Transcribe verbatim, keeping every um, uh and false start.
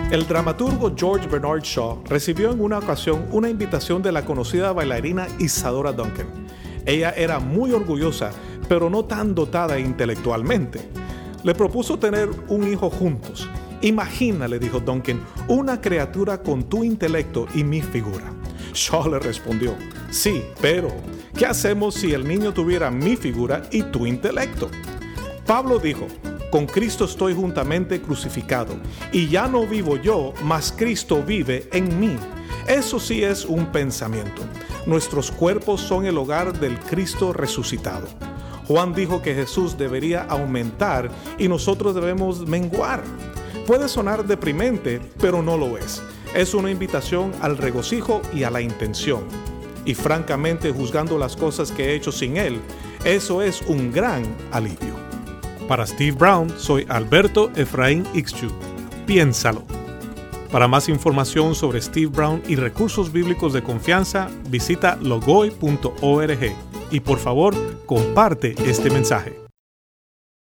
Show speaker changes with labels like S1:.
S1: El dramaturgo George Bernard Shaw recibió en una ocasión una invitación de la conocida bailarina Isadora Duncan. Ella era muy orgullosa, pero no tan dotada intelectualmente. Le propuso tener un hijo juntos. Imagina, le dijo Duncan, una criatura con tu intelecto y mi figura. Shaw le respondió, sí, pero ¿qué hacemos si el niño tuviera mi figura y tu intelecto? Pablo dijo, con Cristo estoy juntamente crucificado, y ya no vivo yo, mas Cristo vive en mí. Eso sí es un pensamiento. Nuestros cuerpos son el hogar del Cristo resucitado. Juan dijo que Jesús debería aumentar y nosotros debemos menguar. Puede sonar deprimente, pero no lo es. Es una invitación al regocijo y a la intención. Y francamente, juzgando las cosas que he hecho sin Él, eso es un gran alivio. Para Steve Brown, soy Alberto Efraín Ixchu. Piénsalo. Para más información sobre Steve Brown y recursos bíblicos de confianza, visita logoy punto org y por favor, comparte este mensaje.